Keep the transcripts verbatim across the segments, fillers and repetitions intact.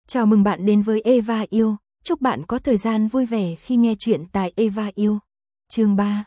Chào mừng bạn đến với Eva Yêu, chúc bạn có thời gian vui vẻ khi nghe chuyện tại Eva Yêu. Chương ba.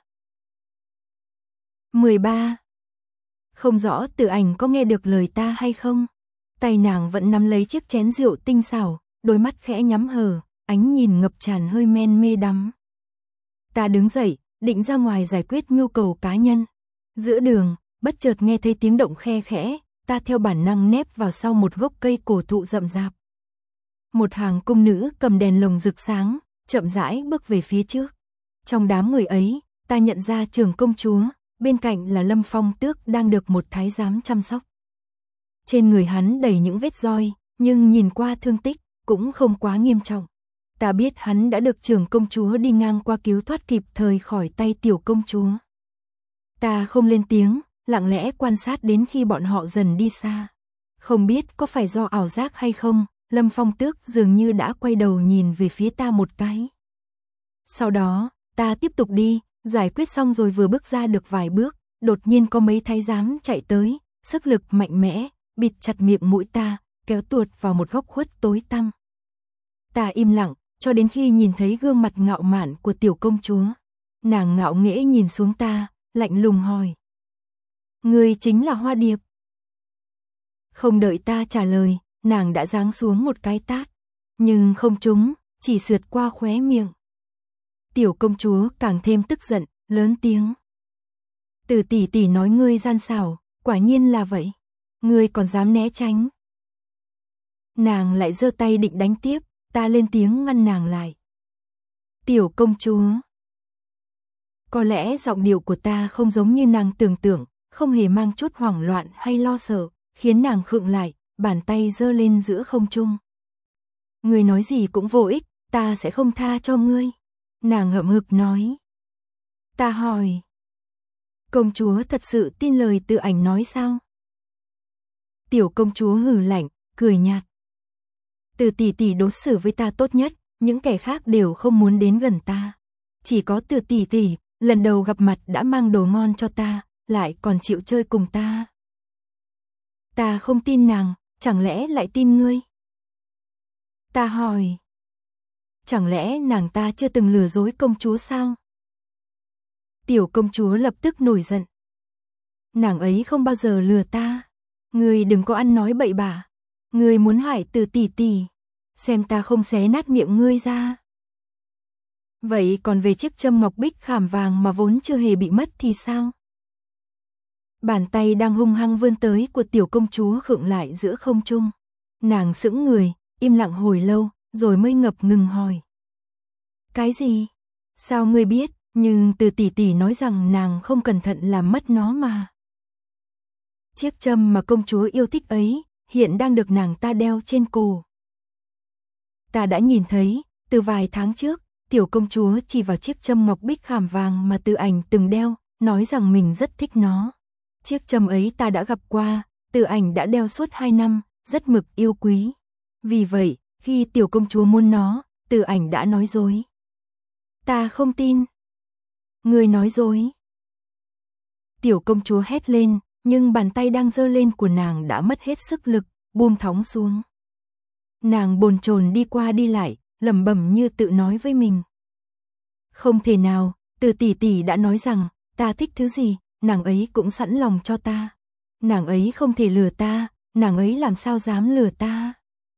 mười ba. Không rõ Từ Ảnh có nghe được lời ta hay không? Tay nàng vẫn nắm lấy chiếc chén rượu tinh xảo, đôi mắt khẽ nhắm hờ, ánh nhìn ngập tràn hơi men mê đắm. Ta đứng dậy, định ra ngoài giải quyết nhu cầu cá nhân. Giữa đường, bất chợt nghe thấy tiếng động khe khẽ, ta theo bản năng nép vào sau một gốc cây cổ thụ rậm rạp. Một hàng cung nữ cầm đèn lồng rực sáng, chậm rãi bước về phía trước. Trong đám người ấy, ta nhận ra Trường công chúa, bên cạnh là Lâm Phong Tước đang được một thái giám chăm sóc. Trên người hắn đầy những vết roi, nhưng nhìn qua thương tích, cũng không quá nghiêm trọng. Ta biết hắn đã được Trường công chúa đi ngang qua cứu thoát kịp thời khỏi tay tiểu công chúa. Ta không lên tiếng, lặng lẽ quan sát đến khi bọn họ dần đi xa. Không biết có phải do ảo giác hay không, Lâm Phong Tước dường như đã quay đầu nhìn về phía ta một cái. Sau đó, ta tiếp tục đi, giải quyết xong rồi vừa bước ra được vài bước, đột nhiên có mấy thái giám chạy tới, sức lực mạnh mẽ, bịt chặt miệng mũi ta, kéo tuột vào một góc khuất tối tăm. Ta im lặng, cho đến khi nhìn thấy gương mặt ngạo mạn của tiểu công chúa. Nàng ngạo nghễ nhìn xuống ta, lạnh lùng hỏi. Ngươi chính là Hoa Điệp. Không đợi ta trả lời, nàng đã giáng xuống một cái tát, nhưng không trúng, chỉ sượt qua khóe miệng. Tiểu công chúa càng thêm tức giận, lớn tiếng. Từ tỷ tỷ nói ngươi gian xảo, quả nhiên là vậy. Ngươi còn dám né tránh. Nàng lại giơ tay định đánh tiếp, ta lên tiếng ngăn nàng lại. Tiểu công chúa. Có lẽ giọng điệu của ta không giống như nàng tưởng tượng, không hề mang chút hoảng loạn hay lo sợ, khiến nàng khựng lại, bàn tay giơ lên giữa không trung. Ngươi nói gì cũng vô ích, ta sẽ không tha cho ngươi. Nàng hậm hực nói. Ta hỏi. Công chúa thật sự tin lời Từ Ảnh nói sao? Tiểu công chúa hừ lạnh, cười nhạt. Từ tỷ tỷ đối xử với ta tốt nhất, những kẻ khác đều không muốn đến gần ta. Chỉ có Từ tỷ tỷ, lần đầu gặp mặt đã mang đồ ngon cho ta, lại còn chịu chơi cùng ta. Ta không tin nàng, chẳng lẽ lại tin ngươi? Ta hỏi. Chẳng lẽ nàng ta chưa từng lừa dối công chúa sao? Tiểu công chúa lập tức nổi giận. Nàng ấy không bao giờ lừa ta. Ngươi đừng có ăn nói bậy bạ. Ngươi muốn hại Từ tỷ tỷ. Xem ta không xé nát miệng ngươi ra. Vậy còn về chiếc châm ngọc bích khảm vàng mà vốn chưa hề bị mất thì sao? Bàn tay đang hung hăng vươn tới của tiểu công chúa khựng lại giữa không trung. Nàng sững người, im lặng hồi lâu, rồi mới ngập ngừng hỏi. Cái gì? Sao ngươi biết? Nhưng Từ tỷ tỷ nói rằng nàng không cẩn thận làm mất nó mà. Chiếc châm mà công chúa yêu thích ấy, hiện đang được nàng ta đeo trên cổ. Ta đã nhìn thấy, từ vài tháng trước, tiểu công chúa chỉ vào chiếc châm ngọc bích khảm vàng mà Từ Ảnh từng đeo, nói rằng mình rất thích nó. Chiếc châm ấy ta đã gặp qua, Từ Ảnh đã đeo suốt hai năm, rất mực yêu quý. Vì vậy, khi tiểu công chúa muốn nó, Từ Ảnh đã nói dối. Ta không tin. Ngươi nói dối. Tiểu công chúa hét lên, nhưng bàn tay đang giơ lên của nàng đã mất hết sức lực, buông thõng xuống. Nàng bồn chồn đi qua đi lại, lẩm bẩm như tự nói với mình. Không thể nào, Từ tỷ tỷ đã nói rằng, ta thích thứ gì, nàng ấy cũng sẵn lòng cho ta. Nàng ấy không thể lừa ta, nàng ấy làm sao dám lừa ta.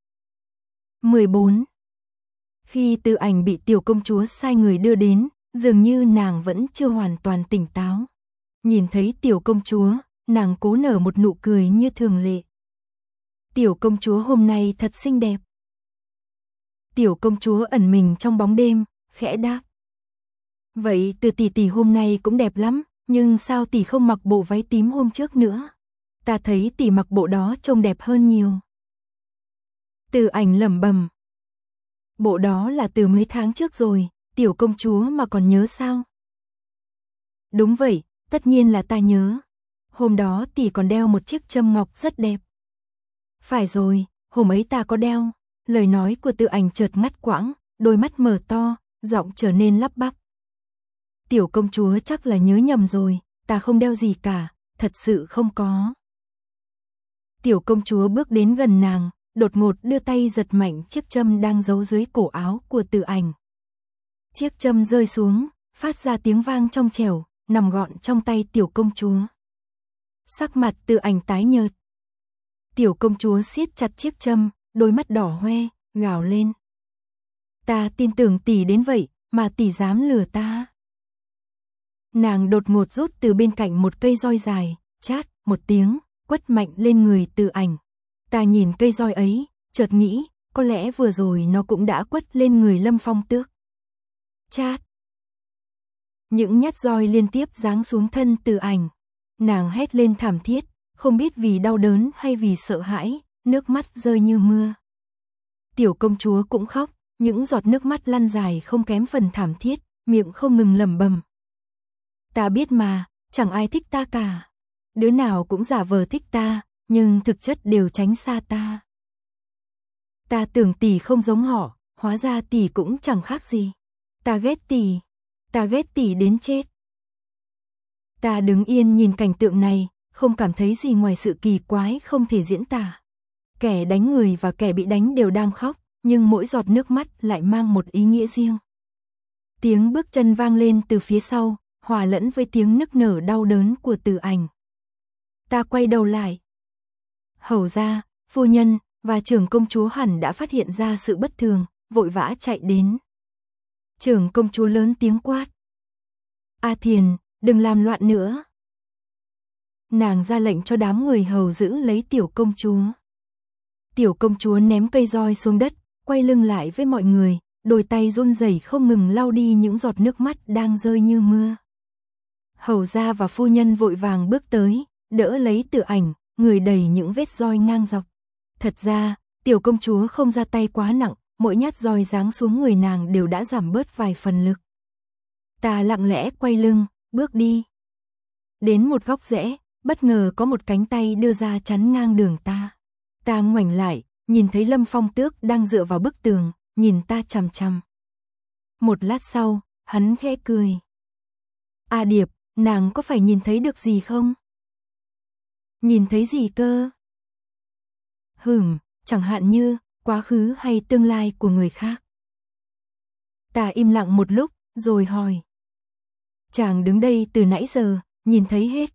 mười bốn. Khi Từ Ảnh bị tiểu công chúa sai người đưa đến, dường như nàng vẫn chưa hoàn toàn tỉnh táo. Nhìn thấy tiểu công chúa, nàng cố nở một nụ cười như thường lệ. Tiểu công chúa hôm nay thật xinh đẹp. Tiểu công chúa ẩn mình trong bóng đêm, khẽ đáp. Vậy Từ tỷ tỷ hôm nay cũng đẹp lắm, nhưng sao tỷ không mặc bộ váy tím hôm trước nữa? Ta thấy tỷ mặc bộ đó trông đẹp hơn nhiều. Từ Ảnh lẩm bẩm. Bộ đó là từ mấy tháng trước rồi, tiểu công chúa mà còn nhớ sao? Đúng vậy, tất nhiên là ta nhớ. Hôm đó tỷ còn đeo một chiếc châm ngọc rất đẹp. Phải rồi, hôm ấy ta có đeo. Lời nói của Từ Ảnh chợt ngắt quãng, đôi mắt mở to, giọng trở nên lắp bắp. Tiểu công chúa chắc là nhớ nhầm rồi, ta không đeo gì cả, thật sự không có. Tiểu công chúa bước đến gần nàng, đột ngột đưa tay giật mạnh chiếc châm đang giấu dưới cổ áo của Từ Ảnh. Chiếc châm rơi xuống, phát ra tiếng vang trong trẻo, nằm gọn trong tay tiểu công chúa. Sắc mặt Từ Ảnh tái nhợt. Tiểu công chúa siết chặt chiếc châm, đôi mắt đỏ hoe, gào lên. Ta tin tưởng tỷ đến vậy, mà tỷ dám lừa ta. Nàng đột ngột rút từ bên cạnh một cây roi dài, chát, một tiếng, quất mạnh lên người Từ Ảnh. Ta nhìn cây roi ấy, chợt nghĩ, có lẽ vừa rồi nó cũng đã quất lên người Lâm Phong Tước. Chát. Những nhát roi liên tiếp giáng xuống thân Từ Ảnh. Nàng hét lên thảm thiết, không biết vì đau đớn hay vì sợ hãi, nước mắt rơi như mưa. Tiểu công chúa cũng khóc, những giọt nước mắt lăn dài không kém phần thảm thiết, miệng không ngừng lẩm bẩm. Ta biết mà, chẳng ai thích ta cả. Đứa nào cũng giả vờ thích ta, nhưng thực chất đều tránh xa ta. Ta tưởng tỷ không giống họ, hóa ra tỷ cũng chẳng khác gì. Ta ghét tỷ, ta ghét tỷ đến chết. Ta đứng yên nhìn cảnh tượng này, không cảm thấy gì ngoài sự kỳ quái không thể diễn tả. Kẻ đánh người và kẻ bị đánh đều đang khóc, nhưng mỗi giọt nước mắt lại mang một ý nghĩa riêng. Tiếng bước chân vang lên từ phía sau, hòa lẫn với tiếng nức nở đau đớn của Từ Ảnh. Ta quay đầu lại. Hầu gia, phu nhân và trưởng công chúa hẳn đã phát hiện ra sự bất thường, vội vã chạy đến. Trưởng công chúa lớn tiếng quát. A Thiền, đừng làm loạn nữa. Nàng ra lệnh cho đám người hầu giữ lấy tiểu công chúa. Tiểu công chúa ném cây roi xuống đất, quay lưng lại với mọi người, đôi tay run rẩy không ngừng lau đi những giọt nước mắt đang rơi như mưa. Hầu gia và phu nhân vội vàng bước tới, đỡ lấy Từ Ảnh, người đầy những vết roi ngang dọc. Thật ra, tiểu công chúa không ra tay quá nặng, mỗi nhát roi giáng xuống người nàng đều đã giảm bớt vài phần lực. Ta lặng lẽ quay lưng, bước đi. Đến một góc rẽ, bất ngờ có một cánh tay đưa ra chắn ngang đường ta. Ta ngoảnh lại, nhìn thấy Lâm Phong Tước đang dựa vào bức tường, nhìn ta chằm chằm. Một lát sau, hắn khẽ cười. A Điệp, nàng có phải nhìn thấy được gì không? Nhìn thấy gì cơ? Hừm, chẳng hạn như quá khứ hay tương lai của người khác. Ta im lặng một lúc, rồi hỏi. Chàng đứng đây từ nãy giờ, nhìn thấy hết.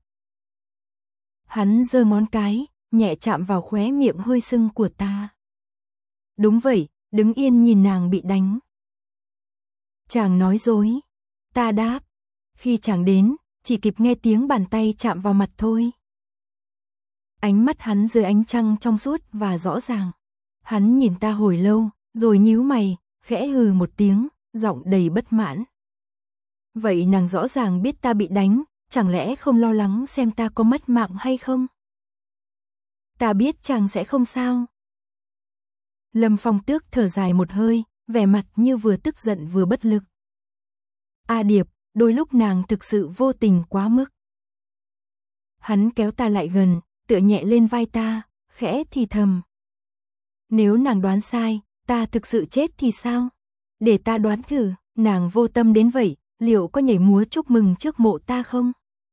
Hắn giơ ngón cái, nhẹ chạm vào khóe miệng hơi sưng của ta. Đúng vậy, đứng yên nhìn nàng bị đánh. Chàng nói dối. Ta đáp. Khi chàng đến, chỉ kịp nghe tiếng bàn tay chạm vào mặt thôi. Ánh mắt hắn dưới ánh trăng trong suốt và rõ ràng. Hắn nhìn ta hồi lâu, rồi nhíu mày, khẽ hừ một tiếng, giọng đầy bất mãn. Vậy nàng rõ ràng biết ta bị đánh, chẳng lẽ không lo lắng xem ta có mất mạng hay không? Ta biết chàng sẽ không sao. Lâm Phong Tước thở dài một hơi, vẻ mặt như vừa tức giận vừa bất lực. A Điệp, đôi lúc nàng thực sự vô tình quá mức. Hắn kéo ta lại gần, tựa nhẹ lên vai ta, khẽ thì thầm. Nếu nàng đoán sai, ta thực sự chết thì sao? Để ta đoán thử, nàng vô tâm đến vậy, liệu có nhảy múa chúc mừng trước mộ ta không?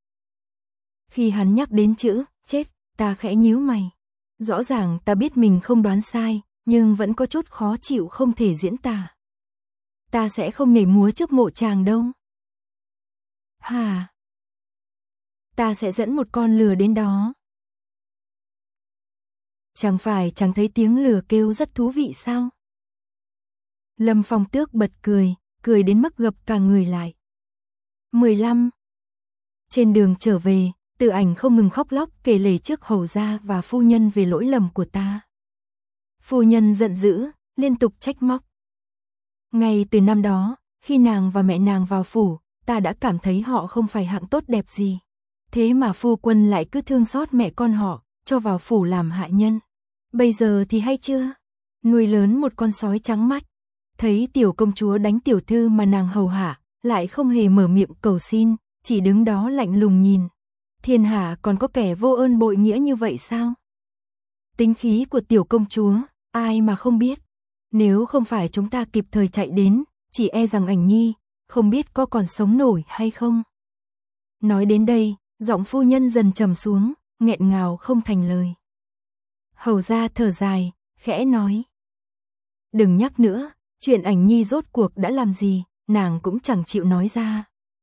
Khi hắn nhắc đến chữ chết, ta khẽ nhíu mày. Rõ ràng ta biết mình không đoán sai, nhưng vẫn có chút khó chịu không thể diễn tả. Ta sẽ không nhảy múa trước mộ chàng đâu. Hà? Ta sẽ dẫn một con lừa đến đó. Chẳng phải chàng thấy tiếng lừa kêu rất thú vị sao? Lâm Phong Tước bật cười, cười đến mức gập cả người lại. mười lăm. Trên đường trở về, Từ Ảnh không ngừng khóc lóc kể lể trước hầu gia và phu nhân về lỗi lầm của ta. Phu nhân giận dữ, liên tục trách móc. Ngay từ năm đó, khi nàng và mẹ nàng vào phủ, ta đã cảm thấy họ không phải hạng tốt đẹp gì. Thế mà phu quân lại cứ thương xót mẹ con họ, cho vào phủ làm hạ nhân. Bây giờ thì hay chưa? Nuôi lớn một con sói trắng mắt. Thấy tiểu công chúa đánh tiểu thư mà nàng hầu hạ, lại không hề mở miệng cầu xin, chỉ đứng đó lạnh lùng nhìn. Thiên hạ còn có kẻ vô ơn bội nghĩa như vậy sao? Tính khí của tiểu công chúa, ai mà không biết. Nếu không phải chúng ta kịp thời chạy đến, chỉ e rằng Ảnh Nhi, không biết có còn sống nổi hay không. Nói đến đây, giọng phu nhân dần trầm xuống, nghẹn ngào không thành lời. Hầu gia thở dài, khẽ nói. Đừng nhắc nữa, chuyện ảnh nhi rốt cuộc đã làm gì, nàng cũng chẳng chịu nói ra.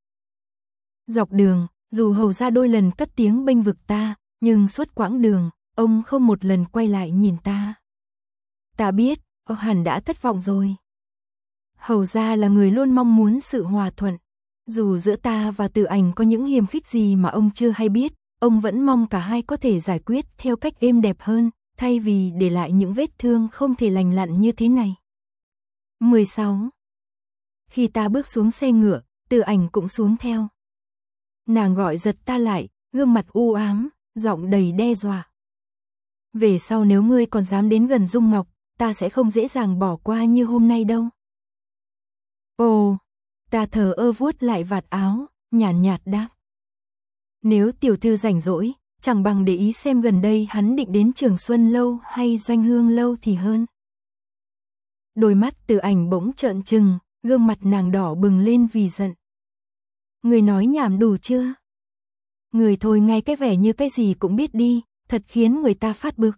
Dọc đường, dù hầu ra đôi lần cất tiếng bênh vực ta, nhưng suốt quãng đường, ông không một lần quay lại nhìn ta. Ta biết, ông hẳn đã thất vọng rồi. Hầu ra là người luôn mong muốn sự hòa thuận. Dù giữa ta và Từ Ảnh có những hiềm khích gì mà ông chưa hay biết, ông vẫn mong cả hai có thể giải quyết theo cách êm đẹp hơn, thay vì để lại những vết thương không thể lành lặn như thế này. mười sáu. Khi ta bước xuống xe ngựa, Từ Ảnh cũng xuống theo. Nàng gọi giật ta lại, gương mặt u ám, giọng đầy đe dọa. Về sau nếu ngươi còn dám đến gần Dung Ngọc, ta sẽ không dễ dàng bỏ qua như hôm nay đâu. Ồ, ta thờ ơ vuốt lại vạt áo, nhàn nhạt, nhạt đáp. Nếu tiểu thư rảnh rỗi, chẳng bằng để ý xem gần đây hắn định đến Trường Xuân Lâu hay Doanh Hương Lâu thì hơn. Đôi mắt Từ Ảnh bỗng trợn trừng, gương mặt nàng đỏ bừng lên vì giận. Người nói nhảm đủ chưa? Người thôi ngay cái vẻ như cái gì cũng biết đi, thật khiến người ta phát bực.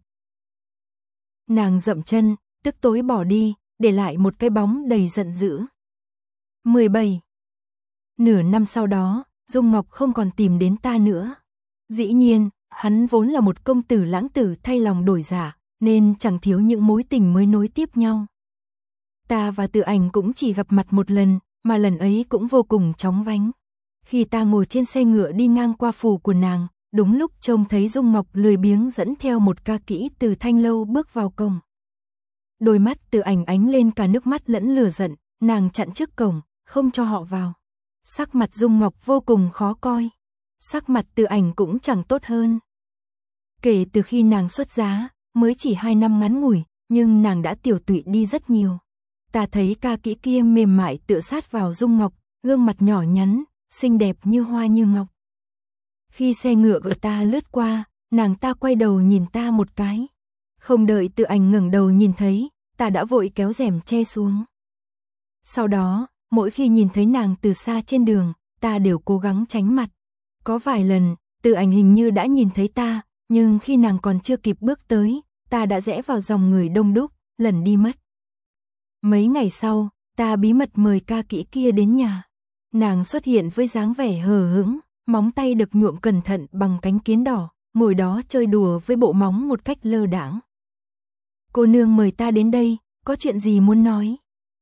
Nàng dậm chân, tức tối bỏ đi, để lại một cái bóng đầy giận dữ. mười bảy. Nửa năm sau đó, Dung Ngọc không còn tìm đến ta nữa. Dĩ nhiên, hắn vốn là một công tử lãng tử thay lòng đổi dạ, nên chẳng thiếu những mối tình mới nối tiếp nhau. Ta và Từ Ảnh cũng chỉ gặp mặt một lần, mà lần ấy cũng vô cùng chóng vánh. Khi ta ngồi trên xe ngựa đi ngang qua phủ của nàng, đúng lúc trông thấy Dung Ngọc lười biếng dẫn theo một ca kỹ từ Thanh Lâu bước vào cổng. Đôi mắt Từ Ảnh ánh lên cả nước mắt lẫn lửa giận, nàng chặn trước cổng, không cho họ vào. Sắc mặt Dung Ngọc vô cùng khó coi. Sắc mặt Từ Ảnh cũng chẳng tốt hơn. Kể từ khi nàng xuất giá, mới chỉ hai năm ngắn ngủi, nhưng nàng đã tiểu tụy đi rất nhiều. Ta thấy ca kỹ kia mềm mại tựa sát vào Dung Ngọc, gương mặt nhỏ nhắn, xinh đẹp như hoa như ngọc. Khi xe ngựa của ta lướt qua, nàng ta quay đầu nhìn ta một cái. Không đợi Từ Ảnh ngẩng đầu nhìn thấy, ta đã vội kéo rèm che xuống. Sau đó, mỗi khi nhìn thấy nàng từ xa trên đường, ta đều cố gắng tránh mặt. Có vài lần, Từ Ảnh hình như đã nhìn thấy ta, nhưng khi nàng còn chưa kịp bước tới, ta đã rẽ vào dòng người đông đúc, lẩn đi mất. Mấy ngày sau, ta bí mật mời ca kỹ kia đến nhà. Nàng xuất hiện với dáng vẻ hờ hững, móng tay được nhuộm cẩn thận bằng cánh kiến đỏ, ngồi đó chơi đùa với bộ móng một cách lơ đãng. Cô nương mời ta đến đây, có chuyện gì muốn nói?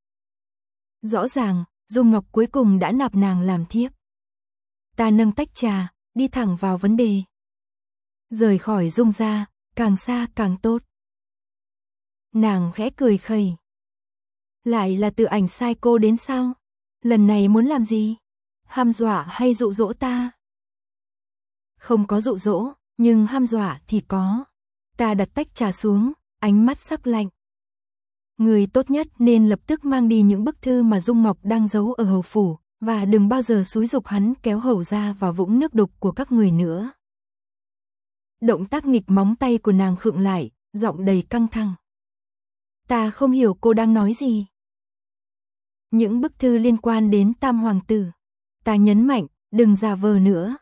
Rõ ràng, Dung Ngọc cuối cùng đã nạp nàng làm thiếp. Ta nâng tách trà, đi thẳng vào vấn đề. Rời khỏi Dung gia, càng xa càng tốt. Nàng khẽ cười khẩy. Lại là Từ Ảnh sai cô đến sao? Lần này muốn làm gì? Hăm dọa hay dụ dỗ ta? Không có dụ dỗ, nhưng hăm dọa thì có. Ta đặt tách trà xuống, ánh mắt sắc lạnh. Người tốt nhất nên lập tức mang đi những bức thư mà Dung Ngọc đang giấu ở hầu phủ, và đừng bao giờ xúi giục hắn kéo hầu ra vào vũng nước đục của các người nữa. Động tác nghịch móng tay của nàng khựng lại, giọng đầy căng thẳng. Ta không hiểu cô đang nói gì. Những bức thư liên quan đến Tam Hoàng tử. Ta nhấn mạnh, đừng giả vờ nữa.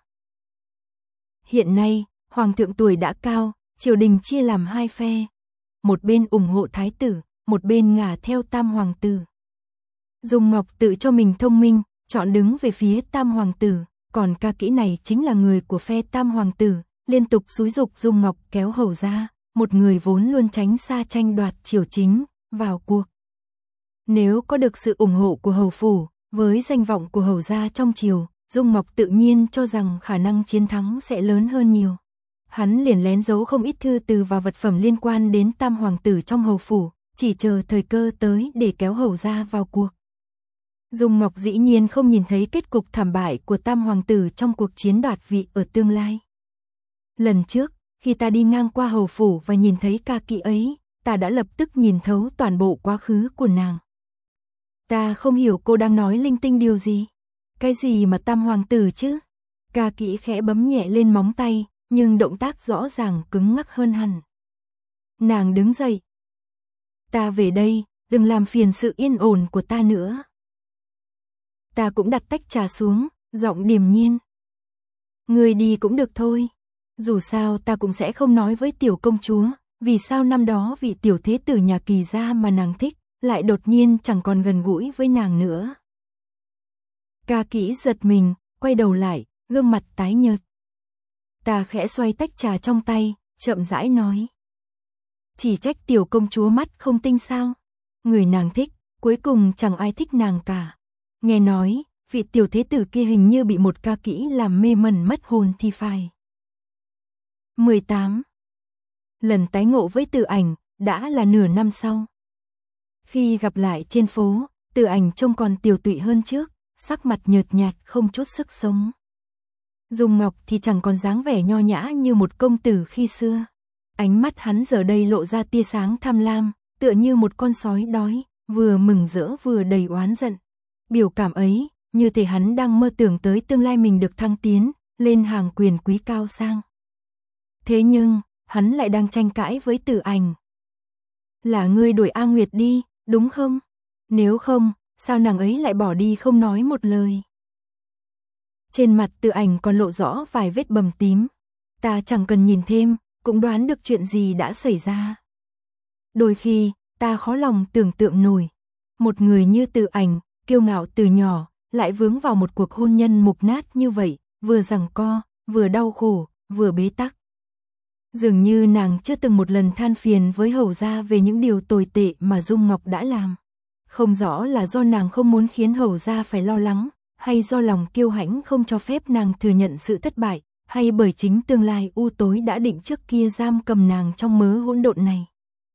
Hiện nay, Hoàng thượng tuổi đã cao, triều đình chia làm hai phe. Một bên ủng hộ Thái tử, một bên ngả theo Tam Hoàng tử. Dung Ngọc tự cho mình thông minh, chọn đứng về phía Tam Hoàng tử, còn ca kỹ này chính là người của phe Tam Hoàng tử, liên tục xúi giục Dung Ngọc kéo hầu ra, một người vốn luôn tránh xa tranh đoạt triều chính, vào cuộc. Nếu có được sự ủng hộ của hầu phủ, với danh vọng của hầu gia trong triều, Dung Ngọc tự nhiên cho rằng khả năng chiến thắng sẽ lớn hơn nhiều. Hắn liền lén giấu không ít thư từ và vật phẩm liên quan đến Tam Hoàng tử trong hầu phủ, chỉ chờ thời cơ tới để kéo hầu gia vào cuộc. Dung Ngọc dĩ nhiên không nhìn thấy kết cục thảm bại của Tam Hoàng tử trong cuộc chiến đoạt vị ở tương lai. Lần trước, khi ta đi ngang qua hầu phủ và nhìn thấy ca kỹ ấy, ta đã lập tức nhìn thấu toàn bộ quá khứ của nàng. Ta không hiểu cô đang nói linh tinh điều gì. Cái gì mà Tam Hoàng tử chứ? Ca kỹ khẽ bấm nhẹ lên móng tay, nhưng động tác rõ ràng cứng ngắc hơn hẳn. Nàng đứng dậy. Ta về đây, đừng làm phiền sự yên ổn của ta nữa. Ta cũng đặt tách trà xuống, giọng điềm nhiên. Người đi cũng được thôi. Dù sao ta cũng sẽ không nói với tiểu công chúa, Vì sao năm đó vị tiểu thế tử nhà Kỳ gia mà nàng thích, lại đột nhiên chẳng còn gần gũi với nàng nữa. Ca Kỹ giật mình, quay đầu lại, gương mặt tái nhợt. Ta khẽ xoay tách trà trong tay, chậm rãi nói. Chỉ trách tiểu công chúa mắt không tinh sao. Người nàng thích, cuối cùng chẳng ai thích nàng cả. Nghe nói, vị tiểu thế tử kia hình như bị một Ca Kỹ làm mê mẩn mất hồn thì phải. mười tám. Lần tái ngộ với Từ Ảnh, đã là nửa năm sau. Khi gặp lại trên phố, Từ Ảnh trông còn tiều tụy hơn trước, sắc mặt nhợt nhạt không chút sức sống. Dung Ngọc thì chẳng còn dáng vẻ nho nhã như một công tử khi xưa. Ánh mắt hắn giờ đây lộ ra tia sáng tham lam, tựa như một con sói đói, vừa mừng rỡ vừa đầy oán giận. Biểu cảm ấy, như thể hắn đang mơ tưởng tới tương lai mình được thăng tiến, lên hàng quyền quý cao sang. Thế nhưng, hắn lại đang tranh cãi với Từ Ảnh. Là ngươi đuổi A Nguyệt đi, đúng không? Nếu không, sao nàng ấy lại bỏ đi không nói một lời? Trên mặt Từ Ảnh còn lộ rõ vài vết bầm tím. Ta chẳng cần nhìn thêm, cũng đoán được chuyện gì đã xảy ra. Đôi khi, ta khó lòng tưởng tượng nổi. Một người như Từ Ảnh, kiêu ngạo từ nhỏ, lại vướng vào một cuộc hôn nhân mục nát như vậy, vừa giằng co, vừa đau khổ, vừa bế tắc. Dường như nàng chưa từng một lần than phiền với hầu gia về những điều tồi tệ mà Dung Ngọc đã làm. Không rõ là do nàng không muốn khiến hầu gia phải lo lắng, hay do lòng kiêu hãnh không cho phép nàng thừa nhận sự thất bại, hay bởi chính tương lai u tối đã định trước kia giam cầm nàng trong mớ hỗn độn này.